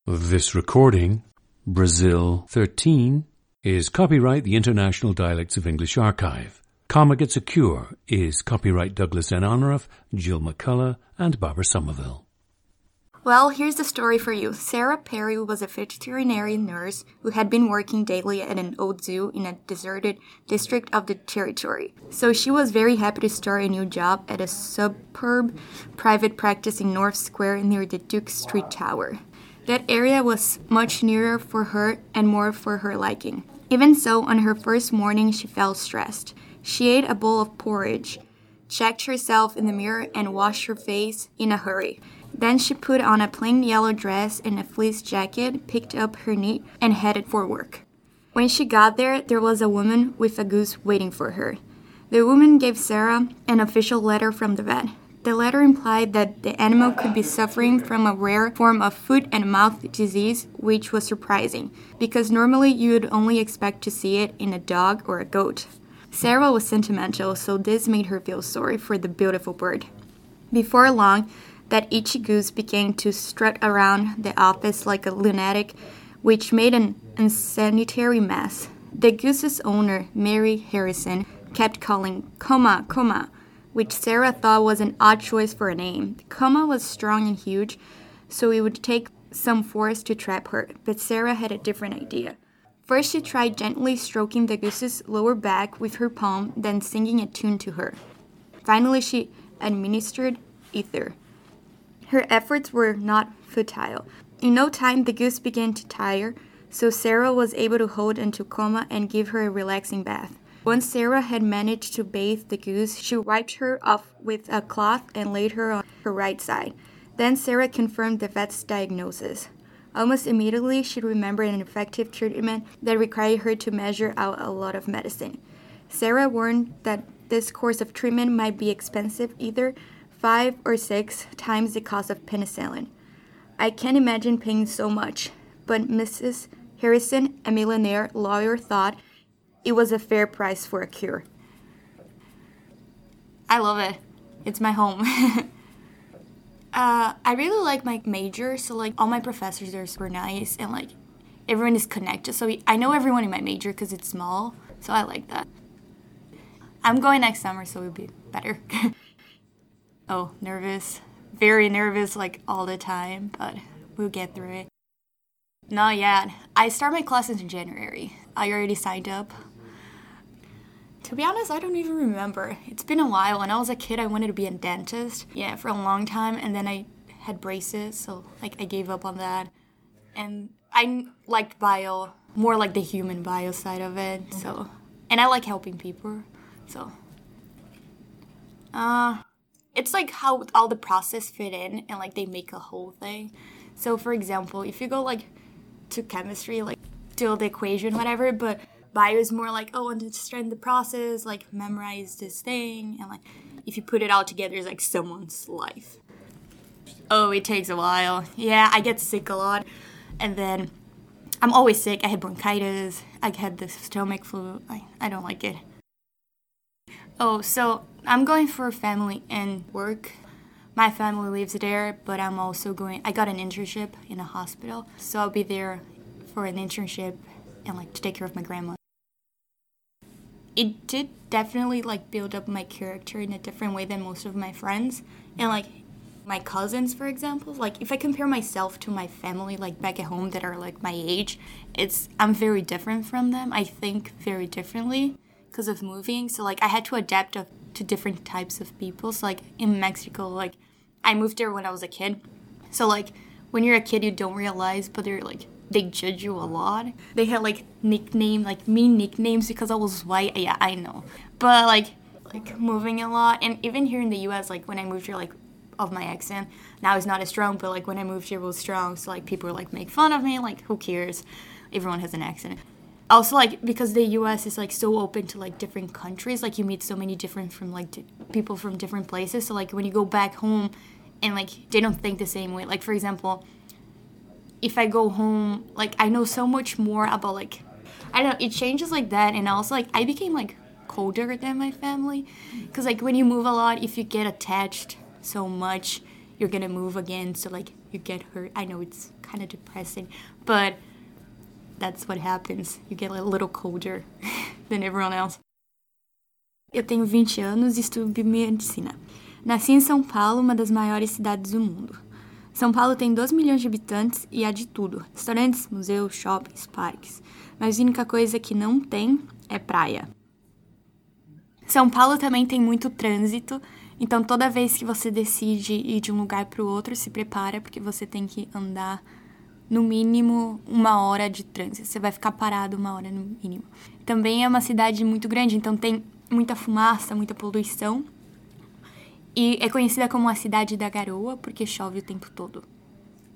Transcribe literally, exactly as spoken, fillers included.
This recording, Brazil thirteen, is copyright the International Dialects of English Archive. Comma Gets a Cure is copyright Douglas N. Onruff, Jill McCullough, and Barbara Somerville. Well, here's the story for you. Sarah Perry was a veterinary nurse who had been working daily at an old zoo in a deserted district of the territory. So she was very happy to start a new job at a superb private practice in North Square near the Duke Street Tower. That area was much nearer for her and more for her liking. Even so, on her first morning, she felt stressed. She ate a bowl of porridge, checked herself in the mirror, and washed her face in a hurry. Then she put on a plain yellow dress and a fleece jacket, picked up her knit, and headed for work. When she got there, there was a woman with a goose waiting for her. The woman gave Sarah an official letter from the vet. The letter implied that the animal could be suffering from a rare form of foot and mouth disease, which was surprising, because normally you would only expect to see it in a dog or a goat. Sarah was sentimental, so this made her feel sorry for the beautiful bird. Before long, that itchy goose began to strut around the office like a lunatic, which made an unsanitary mess. The goose's owner, Mary Harrison, kept calling, "Coma, Coma," which Sarah thought was an odd choice for a name. Coma was strong and huge, so it would take some force to trap her, but Sarah had a different idea. First, she tried gently stroking the goose's lower back with her palm, then singing a tune to her. Finally, she administered ether. Her efforts were not futile. In no time, the goose began to tire, so Sarah was able to hold onto Coma and give her a relaxing bath. Once Sarah had managed to bathe the goose, she wiped her off with a cloth and laid her on her right side. Then Sarah confirmed the vet's diagnosis. Almost immediately, she remembered an effective treatment that required her to measure out a lot of medicine. Sarah warned that this course of treatment might be expensive, either five or six times the cost of penicillin. I can't imagine paying so much, but Missus Harrison, a millionaire lawyer, thought it was a fair price for a cure. I love it. It's my home. uh, I really like my major, so like all my professors are super nice and like everyone is connected. So I know everyone in my major because it's small, so I like that. I'm going next summer, so it'll be better. Oh, nervous. Very nervous like all the time, but we'll get through it. Not yet. I start my classes in January. I already signed up. To be honest, I don't even remember. It's been a while. When I was a kid, I wanted to be a dentist. Yeah, for a long time. And then I had braces, so like I gave up on that. And I liked bio, more like the human bio side of it. So, and I like helping people. So, uh, it's like how all the process fit in and like they make a whole thing. So, for example, if you go like to chemistry, like do the equation, whatever, but bio is more like, oh, understand the process, like memorize this thing, and like if you put it all together, it's like someone's life. Oh, it takes a while. Yeah, I get sick a lot, and then I'm always sick. I had bronchitis. I had the stomach flu. I, I don't like it. Oh, so I'm going for family and work. My family lives there, but I'm also going, I got an internship in a hospital, so I'll be there for an internship and like to take care of my grandma. It did definitely like build up my character in a different way than most of my friends. And like my cousins, for example, like if I compare myself to my family like back at home that are like my age, it's I'm very different from them. I think very differently because of moving. So like I had to adapt to, to different types of people. So like in Mexico, like I moved there when I was a kid. So like when you're a kid, you don't realize, but they're like they judge you a lot. They had like nickname, like mean nicknames because I was white. Yeah, I know. But like like moving a lot, and even here in the U S, like when I moved here, like of my accent, now it's not as strong. But like when I moved here, it was strong. So like people were like make fun of me. Like who cares? Everyone has an accent. Also like because the U S is like so open to like different countries. Like you meet so many different from like d- people from different places. So like when you go back home, and like they don't think the same way. Like for example, if I go home, like, I know so much more about, like, I don't know, it changes like that, and also, like, I became, like, colder than my family, because, like, when you move a lot, if you get attached so much, you're gonna move again, so, like, you get hurt. I know it's kind of depressing, but that's what happens. You get a little colder than everyone else. Eu tenho vinte anos e estudo biomedicina. Nasci em São Paulo, uma das maiores cidades do mundo. São Paulo tem doze milhões de habitantes e há de tudo. Restaurantes, museus, shoppings, parques. Mas a única coisa que não tem é praia. São Paulo também tem muito trânsito, então toda vez que você decide ir de um lugar para o outro, se prepara, porque você tem que andar no mínimo uma hora de trânsito. Você vai ficar parado uma hora no mínimo. Também é uma cidade muito grande, então tem muita fumaça, muita poluição. E é conhecida como a cidade da garoa, porque chove o tempo todo.